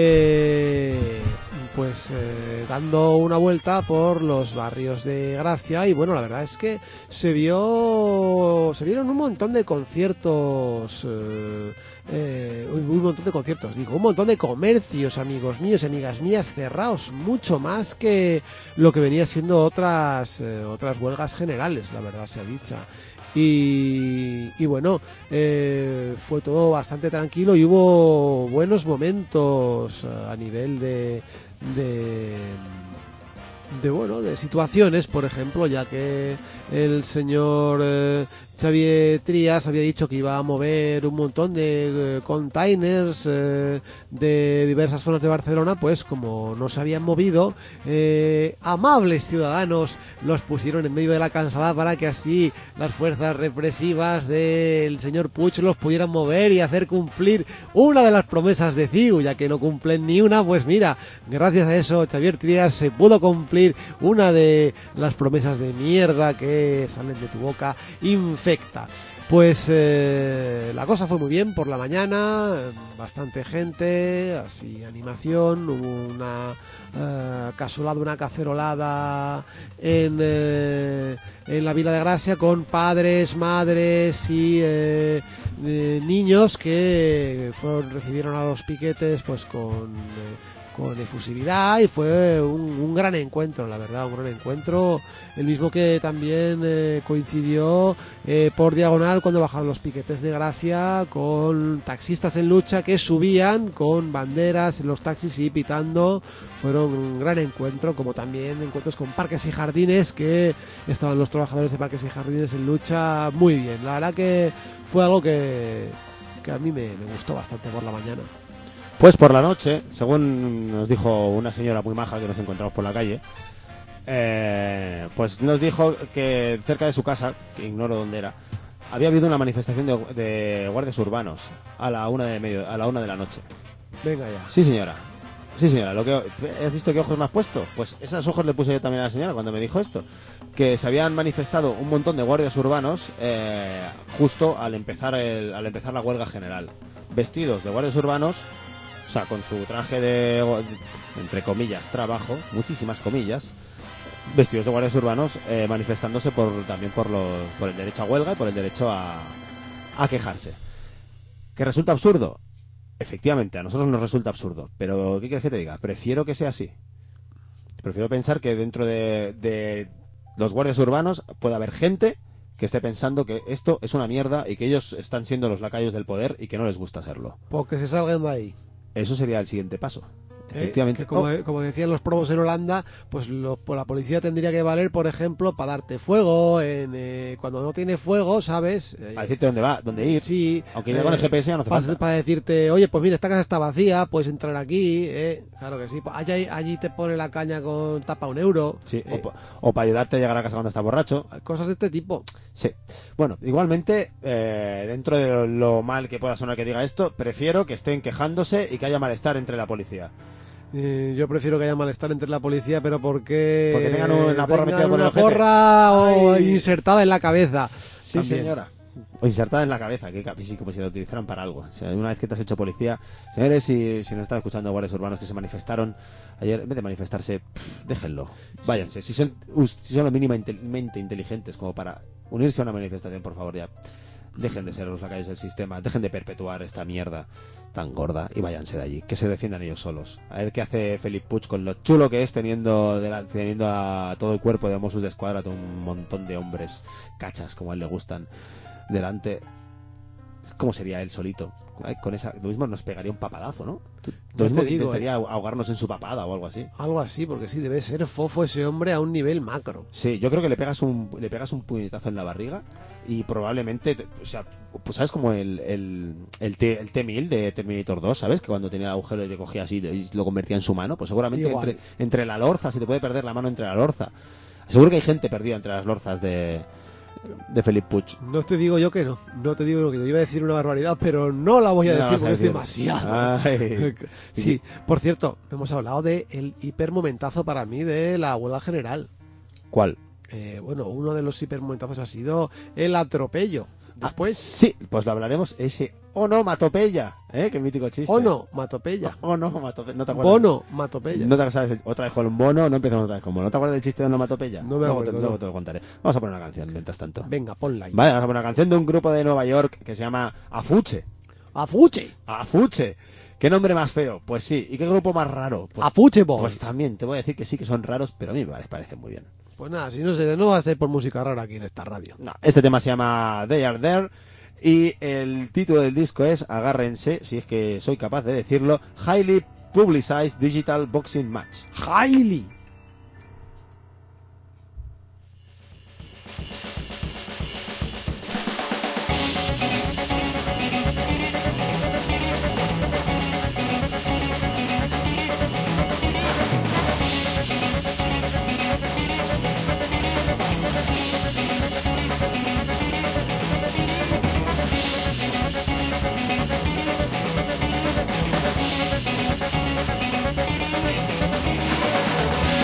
eh, pues eh, dando una vuelta por los barrios de Gracia, y bueno, la verdad es que se vio se vieron un montón de conciertos, eh, eh, un, un montón de conciertos, digo, un montón de comercios, amigos míos y amigas mías, cerrados, mucho más que lo que venía siendo otras eh, otras huelgas generales, la verdad sea dicha. Y, y bueno, eh, fue todo bastante tranquilo y hubo buenos momentos eh, a nivel de, de de bueno de situaciones, por ejemplo, ya que el señor eh, Xavier Trías había dicho que iba a mover un montón de eh, containers eh, de diversas zonas de Barcelona, pues como no se habían movido, eh, amables ciudadanos los pusieron en medio de la calzada para que así las fuerzas represivas del señor Puig los pudieran mover y hacer cumplir una de las promesas de C I U, ya que no cumplen ni una. Pues mira, gracias a eso, Xavier Trías, se pudo cumplir una de las promesas de mierda que salen de tu boca infecta. Pues eh, la cosa fue muy bien por la mañana, bastante gente, así animación, hubo una eh, casolada, una cacerolada en, eh, en la Vila de Gracia con padres, madres y eh, eh, niños que fueron, recibieron a los piquetes pues con... Eh, con efusividad, y fue un, un gran encuentro, la verdad, un gran encuentro, el mismo que también eh, coincidió eh, por diagonal cuando bajaron los piquetes de Gracia, con taxistas en lucha que subían con banderas en los taxis y pitando. Fueron un gran encuentro, como también encuentros con parques y jardines, que estaban los trabajadores de parques y jardines en lucha muy bien. La verdad que fue algo que, que a mí me, me gustó bastante por la mañana. Pues por la noche, según nos dijo una señora muy maja que nos encontramos por la calle, eh, pues nos dijo que cerca de su casa, que ignoro dónde era, había habido una manifestación de, de guardias urbanos a la una de medio, a la una de la noche. Venga ya. Sí, señora. Sí, señora. Lo que ¿has visto qué ojos me has puesto? Pues esos ojos le puse yo también a la señora cuando me dijo esto, que se habían manifestado un montón de guardias urbanos eh, justo al empezar el, al empezar la huelga general, vestidos de guardias urbanos. O sea, con su traje de, entre comillas, trabajo, muchísimas comillas, vestidos de guardias urbanos, eh, manifestándose por también por, lo, por el derecho a huelga y por el derecho a, a quejarse. ¿Que resulta absurdo? Efectivamente, a nosotros nos resulta absurdo. Pero, ¿qué quieres que te diga? Prefiero que sea así. Prefiero pensar que dentro de, de los guardias urbanos puede haber gente que esté pensando que esto es una mierda y que ellos están siendo los lacayos del poder y que no les gusta serlo. Porque se salgan de ahí. Eso sería el siguiente paso. ¿Eh? Efectivamente. Que como, Oh, como decían los promos en Holanda, pues lo, pues la policía tendría que valer, por ejemplo, para darte fuego, en, eh, cuando no tiene fuego, ¿sabes? Eh, para decirte dónde va, dónde ir. Sí. Aunque ir con el G P S ya no hace para, falta. para decirte, oye, pues mira, esta casa está vacía, puedes entrar aquí, ¿eh? Claro que sí. Allí, allí te pone la caña con tapa un euro. Sí, eh, o, pa- o para ayudarte a llegar a casa cuando estás borracho. Cosas de este tipo. Sí. Bueno, igualmente, eh, dentro de lo, lo mal que pueda sonar que diga esto, prefiero que estén quejándose y que haya malestar entre la policía. Eh, yo prefiero que haya malestar entre la policía, pero porque... Porque tengan una porra tengan metida por el una ojete. porra o Ay. insertada en la cabeza. Sí, También. señora. O insertada en la cabeza, que capi- sí, como si la utilizaran para algo. O sea, una vez que te has hecho policía, señores, si, si nos están escuchando guardias urbanos que se manifestaron ayer, en vez de manifestarse, pff, déjenlo. Váyanse. Si son, us- si son lo mínimamente inteligentes como para unirse a una manifestación, por favor, ya. Dejen de ser los lacayos del sistema, dejen de perpetuar esta mierda tan gorda y váyanse de allí, que se defiendan ellos solos. A ver qué hace Felip Puig con lo chulo que es teniendo, de teniendo a todo el cuerpo de Mossos de Escuadra, a todo un montón de hombres cachas como a él le gustan delante. ¿Cómo sería él solito? Ay, con esa, lo mismo nos pegaría un papadazo, ¿no? Lo mismo te digo, intentaría ahogarnos en su papada o algo así. Algo así, porque sí, debe ser fofo ese hombre a un nivel macro. Sí, yo creo que le pegas un le pegas un puñetazo en la barriga y probablemente, te- o sea, pues sabes como el el el T el T mil de Terminator dos, ¿sabes? Que cuando tenía el agujero y te cogía así y lo convertía en su mano, pues seguramente Igual. entre entre la lorza, se te puede perder la mano entre la lorza. Seguro que hay gente perdida entre las lorzas de de Felip Puig. No te digo yo que no, no te digo yo que yo iba a decir una barbaridad, pero no la voy a No la decir vas a porque es decir. demasiado. Ay. Sí, por cierto, hemos hablado de el hipermomentazo para mí de la huelga general. ¿Cuál? Eh, bueno, uno de los hipermomentazos ha sido el atropello. Después, Sí, pues lo hablaremos ese onomatopeya, ¿eh? Qué mítico chiste. Ono, matopeya. Onomatopeya, ¿no te acuerdas? Bono, matopeya. No te sabes otra vez con un bono, no empezamos otra vez con bono. ¿No te acuerdas del chiste de onomatopeya? No me luego, acuerdo, te, luego no. te lo contaré. Vamos a poner una canción mientras tanto. Venga, ponla ahí. Vale, vamos a poner una canción de un grupo de Nueva York que se llama Afuche. Afuche, Afuche. ¿Qué nombre más feo? Pues sí. ¿Y qué grupo más raro? Pues, Afuche Boy. pues también te voy a decir que sí que son raros, pero a mí me parecen muy bien. Pues nada, si no sé, no va a ser por música rara aquí en esta radio. No, este tema se llama They Are There y el título del disco es, agárrense, si es que soy capaz de decirlo, Highly Publicized Digital Boxing Match. Hailey. Thank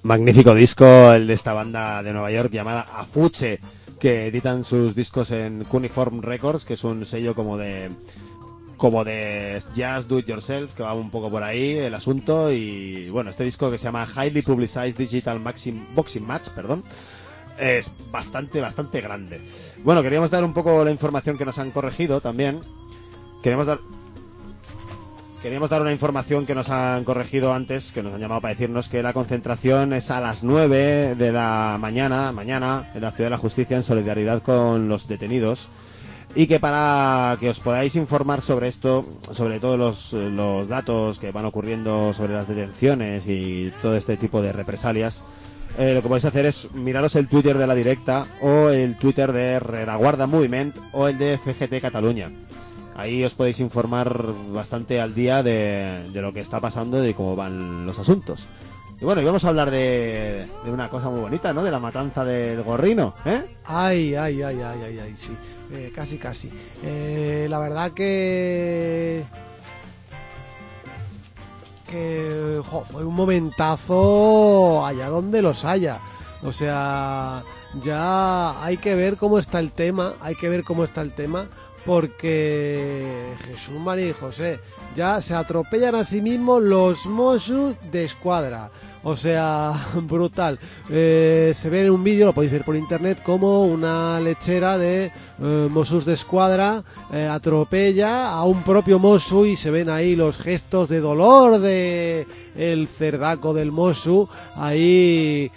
Magnífico disco el de esta banda de Nueva York llamada Afuche, que editan sus discos en Cuneiform Records, que es un sello como de como de jazz do it yourself, que va un poco por ahí el asunto. Y bueno, este disco, que se llama Highly Publicized Digital Maxim, Boxing Match, perdón, es bastante, bastante grande. Bueno, queríamos dar un poco la información que nos han corregido también. Queríamos dar Queríamos dar una información que nos han corregido antes, que nos han llamado para decirnos que la concentración es a las nueve de la mañana, mañana, en la Ciudad de la Justicia, en solidaridad con los detenidos. Y que para que os podáis informar sobre esto, sobre todos los, los datos que van ocurriendo sobre las detenciones y todo este tipo de represalias, eh, lo que podéis hacer es miraros el Twitter de La Directa, o el Twitter de Rereguarda Moviment, o el de C G T Cataluña. Ahí os podéis informar bastante al día de, de lo que está pasando y de cómo van los asuntos. Y bueno, y vamos a hablar de, de una cosa muy bonita, ¿no? De la matanza del gorrino, ¿eh? Ay, ay, ay, ay, ay, ay, sí. Eh, casi, casi. Eh, la verdad que... Que jo, fue un momentazo allá donde los haya. O sea, ya hay que ver cómo está el tema, hay que ver cómo está el tema, porque Jesús, María y José, ya se atropellan a sí mismos los Mossos de Escuadra. O sea, brutal. Eh, se ve en un vídeo, lo podéis ver por internet, como una lechera de eh, Mossos de Escuadra eh, atropella a un propio Mossu, y se ven ahí los gestos de dolor de el cerdaco del Mossu, ahí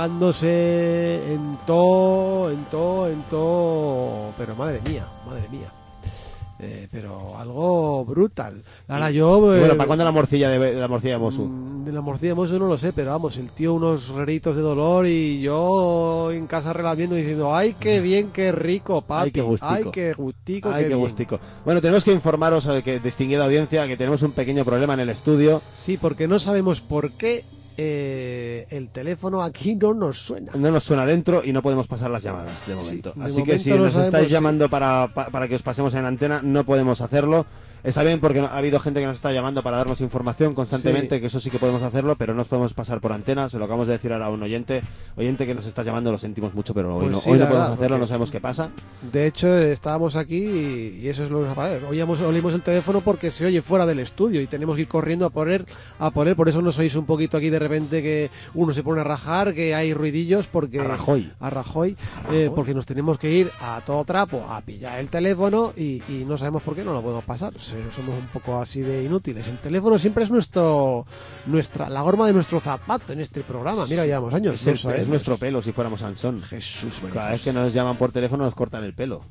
cagándose en todo, en todo, en todo. Pero madre mía, madre mía. Eh, pero algo brutal. Ahora yo... Y Eh, bueno, ¿para cuándo la morcilla de, la morcilla de Mossu? De la morcilla de Mossu no lo sé, pero vamos, el tío unos gritos de dolor, y yo en casa relamiendo diciendo, ay, qué bien, qué rico, papi. Ay, qué gustico. Ay, qué gustico, Ay, qué qué bien. gustico. Bueno, tenemos que informaros, eh, que distinguida audiencia, que tenemos un pequeño problema en el estudio. Sí, porque no sabemos por qué eh, el teléfono aquí no nos suena. No nos suena dentro y no podemos pasar las llamadas de momento. Sí, de Así que momento si no nos sabemos estáis si- llamando para, pa- para que os pasemos en antena, no podemos hacerlo. Está bien, porque ha habido gente que nos está llamando para darnos información constantemente, Sí. que eso sí que podemos hacerlo, pero no nos podemos pasar por antena. Se lo acabamos de decir ahora a un oyente. Oyente que nos está llamando, lo sentimos mucho, pero hoy Pues no, sí, hoy no la podemos verdad, hacerlo, porque- no sabemos qué pasa. De hecho, estábamos aquí y, y eso es lo que nos ha pasado. Oíamos, oímos el teléfono porque se oye fuera del estudio y tenemos que ir corriendo a poner, a poner. Por eso nos oís un poquito aquí de repente, que uno se pone a rajar, que hay ruidillos, porque A Rajoy. a Rajoy, eh, porque nos tenemos que ir a todo trapo a pillar el teléfono, y, y no sabemos por qué no lo podemos pasar. Se- Somos un poco así de inútiles. El teléfono siempre es nuestro, nuestra, la gorma de nuestro zapato en este programa. Mira, llevamos años. Es, no el- sabemos. es nuestro pelo, si fuéramos Sansón. Jesús, María Cada vez José. que nos llaman por teléfono nos cortan el pelo.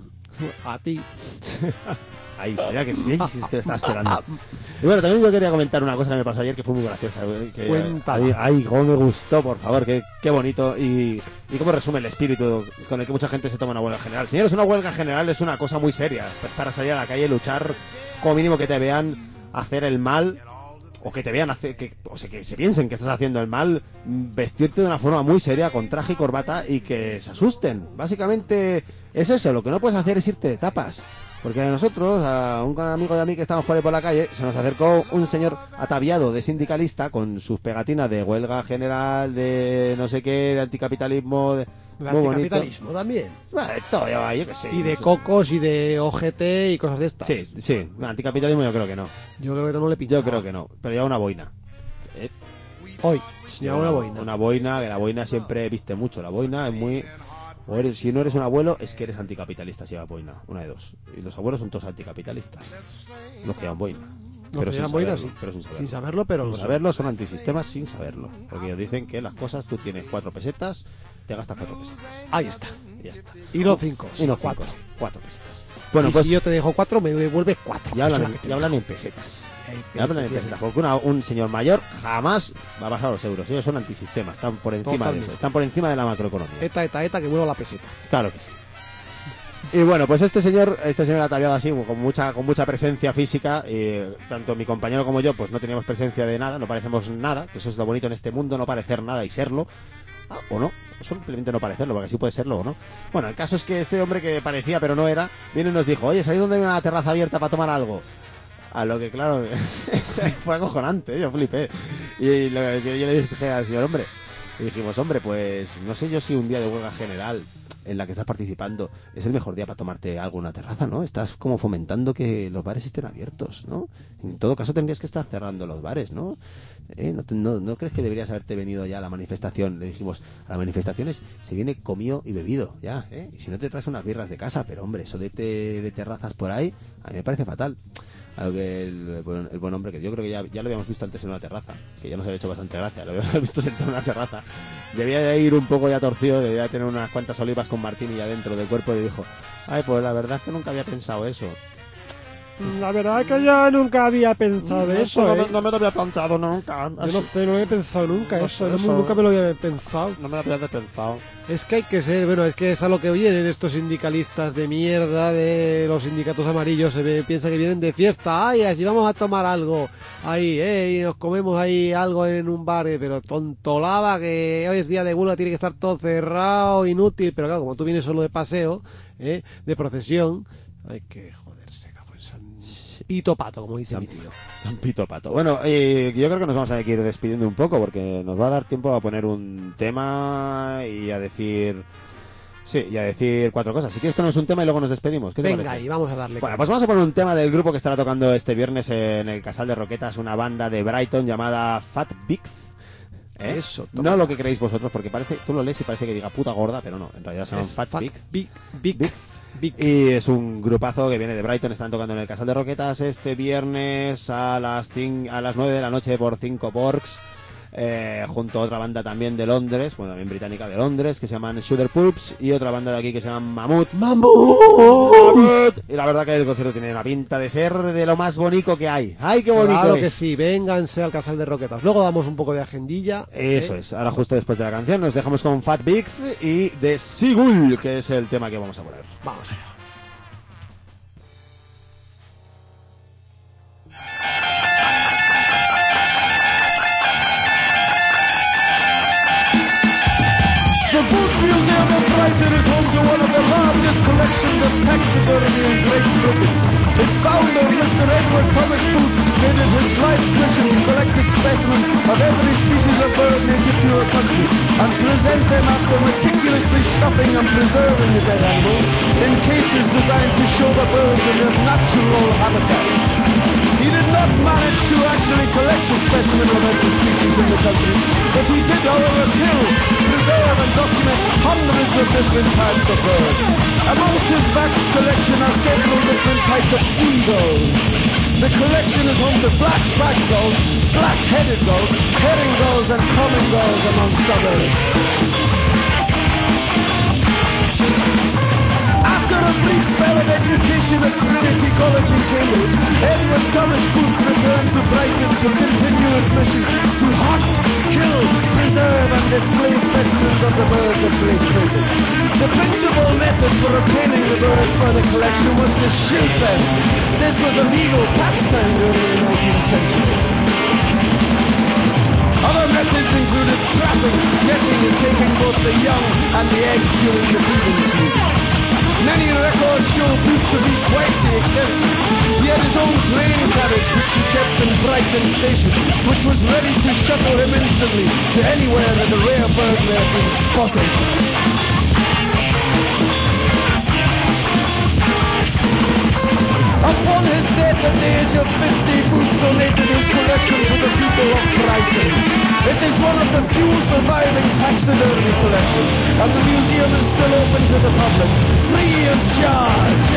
A ti. Ahí, sería que sí, sí, es que lo estaba esperando. Y bueno, también yo quería comentar una cosa que me pasó ayer que fue muy graciosa. güey, Que, Cuéntala. ay, ay, cómo me gustó, por favor, qué, qué bonito. Y, y cómo resume el espíritu con el que mucha gente se toma una huelga general. Señores, una huelga general es una cosa muy seria. Pues para salir a la calle, luchar, como mínimo que te vean hacer el mal, o que te vean hacer, que, o sea, que se piensen que estás haciendo el mal, mm, vestirte de una forma muy seria, con traje y corbata, y que se asusten. Básicamente es eso, lo que no puedes hacer es irte de tapas. Porque a nosotros, a un amigo de mí que estábamos por ahí por la calle, se nos acercó un señor ataviado de sindicalista con sus pegatinas de huelga general, de no sé qué, de anticapitalismo, de... El muy bonito. anticapitalismo también. Bueno, de todo, yo, yo qué sé. Y de no sé. cocos y de O G T y cosas de estas. Sí, sí, anticapitalismo yo creo que no. Yo creo que no le pinta. Yo creo que no, pero lleva una boina. Eh, Hoy, lleva una boina. Una boina, que la boina siempre viste mucho. La boina es muy... O eres, si no eres un abuelo, es que eres anticapitalista si llevas boina. Una de dos. Y los abuelos son todos anticapitalistas. Los que llevan boina. Los que sin llevan boina, saberlo, sí. pero sin saberlo. Sin saberlo, pero Sin lo saberlo, son antisistemas sin saberlo. Porque ellos dicen que las cosas, tú tienes cuatro pesetas, te gastas cuatro pesetas. Ahí está. Y ya está. Y no cinco. Y no cuatro. cuatro. Cuatro pesetas. Bueno, Y pues si yo te dejo cuatro, me devuelves cuatro. ya hablan, Eso es en, lo que ya hablan tienes. en pesetas. Ey, Ya hablan en bien. pesetas. Porque una- un señor mayor jamás va a bajar los euros. Ellos son antisistemas. Están por encima de Totalmente. eso. Están por encima de la macroeconomía. Eta, eta, eta, que vuelvo a la peseta. Claro que sí. Y bueno, pues este señor, este señor ataviado así, con mucha, con mucha presencia física, y tanto mi compañero como yo, pues no teníamos presencia de nada, no parecemos nada, que eso es lo bonito en este mundo, no parecer nada y serlo, ah, o no, o simplemente no parecerlo, porque así puede serlo o no. Bueno, el caso es que este hombre que parecía pero no era, viene y nos dijo, oye, ¿sabéis dónde hay una terraza abierta para tomar algo? A lo que, claro, fue acojonante, ¿eh? Yo flipé. Y lo que yo le dije al señor, hombre, Y dijimos, hombre, pues no sé yo si un día de huelga general en la que estás participando es el mejor día para tomarte algo en una terraza, ¿no? Estás como fomentando que los bares estén abiertos, ¿no? En todo caso tendrías que estar cerrando los bares, ¿no? ¿Eh? ¿No, te- no, ¿No crees que deberías haberte venido ya a la manifestación? Le dijimos, a las manifestaciones se viene comido y bebido, ya, ¿eh? Y si no te traes unas birras de casa, pero hombre, eso de, te- de terrazas por ahí, a mí me parece fatal. A lo que el, el buen- el buen hombre, que yo creo que ya, ya lo habíamos visto antes en una terraza, que ya nos había hecho bastante gracia, lo habíamos visto sentado en una terraza. Debía de ir un poco ya torcido, debía de tener unas cuantas olivas con martini ya dentro del cuerpo y dijo, ay, pues la verdad es que nunca había pensado eso. La verdad es que yo nunca había pensado eso, no, ¿eh? me, no me lo había planteado nunca. Yo no sé, no he pensado nunca No eso, sé, no, eso- nunca me lo había pensado. No me lo había pensado. Es que hay que ser, bueno, es que es a lo que vienen estos sindicalistas de mierda de los sindicatos amarillos, se ve- piensa que vienen de fiesta, ay, así vamos a tomar algo, ahí, eh, y nos comemos ahí algo en un bar, eh, pero tontolaba que hoy es día de huelga, tiene que estar todo cerrado, inútil, pero claro, como tú vienes solo de paseo, eh, de procesión, hay que joderse, cabrón, San Pito Pato, como dice San- mi tío. San Pito Pato. Bueno, eh, yo creo que nos vamos a ir despidiendo un poco porque nos va a dar tiempo a poner un tema y a decir... Sí, y a decir cuatro cosas. Si quieres ponernos un tema y luego nos despedimos. ¿Qué te Venga, parece? y vamos a darle. Bueno, pues vamos a poner un tema del grupo que estará tocando este viernes en el Casal de Roquetas, una banda de Brighton llamada Fat Bigs. ¿Eh? Eso, toma. no lo que creéis vosotros, porque parece, tú lo lees y parece que diga puta gorda, pero no, en realidad se llaman Es Fat Fat Bigs. Big, Big, Big. Big. Y es un grupazo que viene de Brighton, están tocando en el Casal de Roquetas este viernes a las cin- a las nueve de la noche por cinco Porks, eh, junto a otra banda también de Londres, bueno, también británica de Londres, que se llaman Shooter Pulps, y otra banda de aquí que se llama Mammoth. ¡Mammoth! Y la verdad que el concierto tiene una pinta de ser de lo más bonito que hay. ¡Ay, qué bonito Claro es! que sí, vénganse al Casal de Roquetas. Luego damos un poco de agendilla. Eso ¿eh? es, ahora justo después de la canción nos dejamos con Fat Bigs y de Sigul, que es el tema que vamos a poner. Vamos allá. The Booth Museum of Brighton is home to one of the largest collections of taxidermy in Great Britain. Its founder, Mister Edward Thomas Booth, made it his life's mission to collect a specimen of every species of bird native to our country and present them after meticulously stuffing and preserving the dead animals in cases designed to show the birds in their natural habitat. He did not manage to actually collect a specimen of every species in the country, but he did, however, kill, preserve and document hundreds of different types of birds. Amongst his vast collection are several different types of seagulls. The collection is home to black-backed gulls, black-headed gulls, herring gulls and common gulls, amongst others. After a brief spell of education at Trinity College in Cambridge, Edward Thomas Booth returned to Brighton to continue his mission to hunt, kill, preserve and display specimens of the birds of Great Britain. The principal method for obtaining the birds for the collection was to shoot them. This was a legal pastime during the nineteenth century. Other methods included trapping, netting and taking both the young and the eggs during the breeding season. Many records show Booth to be quite the exception. He had his own train carriage which he kept in Brighton Station, which was ready to shuttle him instantly to anywhere that a rare bird may have been spotted. Upon his death at the age of fifty, Booth donated his collection to the people of Brighton. It is one of the few surviving taxidermy collections, and the museum is still open to the public, free of charge.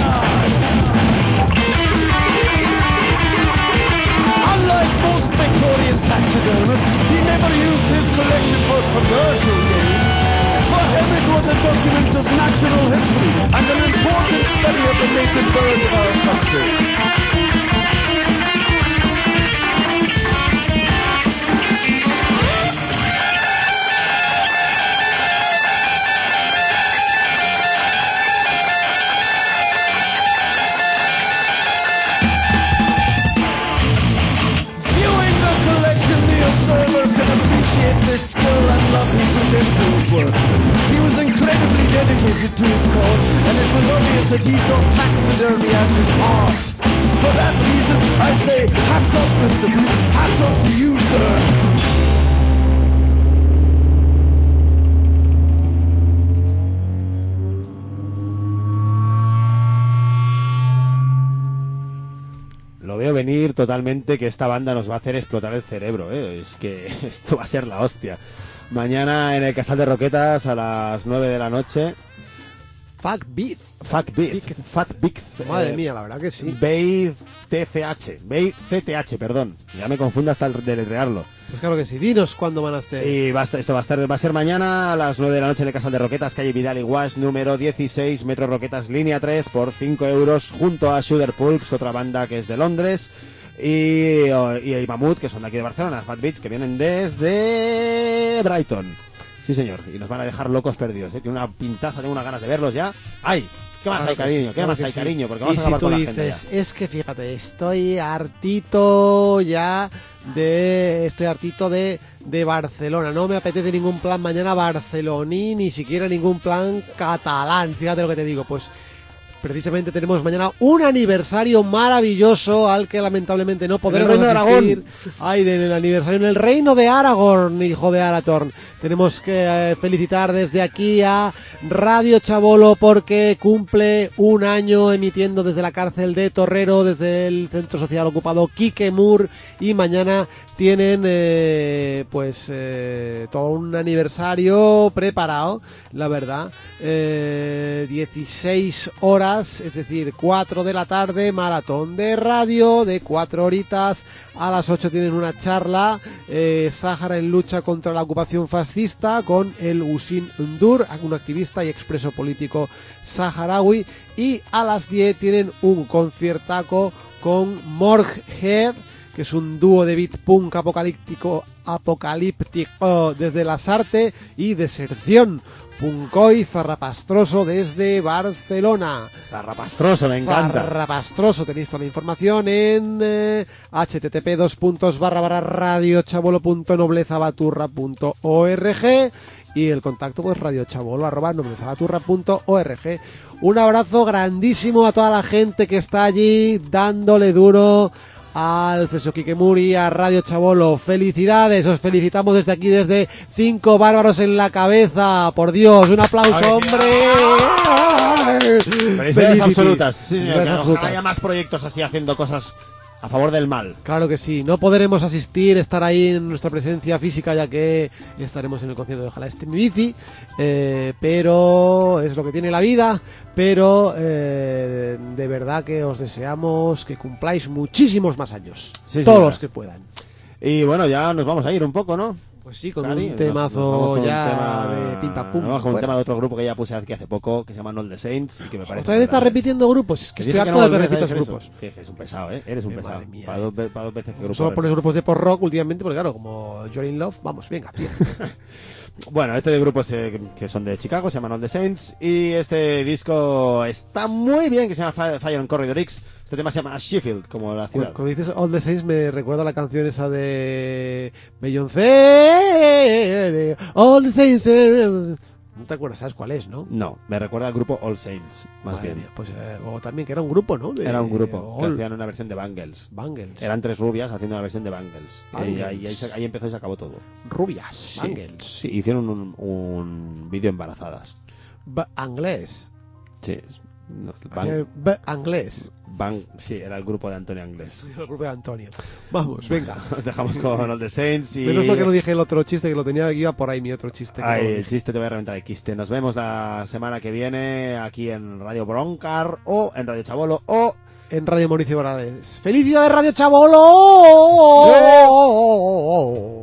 Unlike most Victorian taxidermists, he never used his collection for commercial gains. For him it was a document of natural history and an important study of the native birds of our country. Viewing the collection, the observer can appreciate the skill and love he put into his work. He was incredibly dedicated to his cause, and it was obvious that he saw taxidermy as his art. For that reason, I say, hats off, Mister Booth, hats off to you, sir. venir totalmente que esta banda nos va a hacer explotar el cerebro, ¿eh? Es que esto va a ser la hostia. Mañana en el Casal de Roquetas a las nueve de la noche. Fuck Beat. Fuck Beat. Fat Big. Madre eh, mía, la verdad que sí. Bay T C H. Bay C T H, perdón. Ya me confundo hasta el deletrearlo. Pues claro que sí. Dinos cuándo van a ser. Y va a estar, esto va a, estar, va a ser mañana a las nueve de la noche en el Casal de Roquetas, calle Vidal y Guas, número dieciséis, Metro Roquetas, línea tres, por cinco euros, junto a Shooter Pulps, otra banda que es de Londres. Y, y el Mamut, que son de aquí de Barcelona, Fat Beats, que vienen desde Brighton. Sí, señor, y nos van a dejar locos perdidos, ¿eh? Tiene una pintaza, tengo unas ganas de verlos ya. ¡Ay! ¿Qué más claro hay, cariño? Sí, ¿Qué claro más hay, sí. cariño? Porque vamos y a acabar si tú con la dices, gente ya. Es que fíjate, estoy hartito ya de... Estoy hartito de, de Barcelona. No me apetece ningún plan mañana barceloní, ni siquiera ningún plan catalán. Fíjate lo que te digo, pues... Precisamente tenemos mañana un aniversario maravilloso al que lamentablemente no podremos asistir. Aragón. Ay, del aniversario en el reino de Aragorn, hijo de Arathorn. Tenemos que eh, felicitar desde aquí a Radio Chabolo porque cumple un año emitiendo desde la cárcel de Torrero, desde el centro social ocupado Quique Mur, y mañana tienen eh, pues eh, todo un aniversario preparado, la verdad. Eh, dieciséis horas, es decir, cuatro de la tarde, maratón de radio de cuatro horitas. A las ocho tienen una charla, eh, Sáhara en lucha contra la ocupación fascista, con el Hussein Ndur, un activista y expreso político saharaui. Y a las diez tienen un conciertaco con Morghead, que es un dúo de beat punk apocalíptico, apocalíptico desde Lasarte, y Deserción, punkoy zarrapastroso desde Barcelona. Zarrapastroso, me encanta. Zarrapastroso, tenéis toda la información en eh, http dos puntos barra barra radiochabolo punto noblezabaturra punto org, y el contacto pues radiochabolo arroba noblezabaturra punto org. Un abrazo grandísimo a toda la gente que está allí dándole duro al Ceso Kikemuri, a Radio Chabolo. Felicidades, os felicitamos desde aquí, desde Cinco Bárbaros en la Cabeza. Por Dios, un aplauso, hombre. Felicidades absolutas. Sí, señor, Felicidades que absolutas. ojalá haya más proyectos así haciendo cosas a favor del mal. Claro que sí, no podremos asistir, estar ahí en nuestra presencia física, ya que estaremos en el concierto de Ojalá esté mi bici, eh, pero es lo que tiene la vida. Pero eh, de verdad que os deseamos que cumpláis muchísimos más años, Sí, todos señoras. los que puedan. Y bueno, ya nos vamos a ir un poco, ¿no? Pues sí, con Cari, un nos- temazo nos vamos con un ya tema- de pim pam pum. nos vamos con un fuera. tema de otro grupo que ya puse aquí hace poco, que se llama All the Saints, y que me parece... Otra vez estás agradables. repitiendo grupos, es que Me estoy dice harto no de que volverás a repitas decir eso. grupos. Sí, que es un pesado, ¿eh? Eres un Eh, pesado. madre mía, para, eh. dos, ve- para dos veces que grupo... Solo repite. pones grupos de post-rock últimamente, porque claro, como You're in Love, vamos, venga, tío. Bueno, este de grupos eh, que son de Chicago, se llaman All the Saints, y este disco está muy bien, que se llama Fire, Fire on Corridor X. Este tema se llama Sheffield, como la ciudad. Cuando dices All the Saints me recuerda la canción esa de Beyoncé, de All the Saints. No te acuerdas, ¿sabes cuál es, no? No, me recuerda al grupo All Saints, más Madre bien. mía, pues eh, o también que era un grupo, ¿no? De- Era un grupo que All hacían una versión de Bangles. Bangles. Eran tres rubias haciendo una versión de Bangles. Bangles. Y ahí, ahí se- ahí empezó y se acabó todo. Rubias, Sí, Bangles. sí, hicieron un, un vídeo embarazadas. Ba- Anglés. Sí. No, Eh, Bang, ba- Anglés. Bang- sí, era el grupo de Antonio Anglés. El grupo de Antonio. Vamos, venga. Os dejamos con All the Saints y... Menos mal que no dije el otro chiste, que lo tenía, que iba por ahí mi otro chiste. que Ay, no lo el dije. chiste, te voy a reventar el quiste. Nos vemos la semana que viene aquí en Radio Broncar o en Radio Chabolo o... En Radio Mauricio Morales. ¡Felicidades, Radio Chabolo!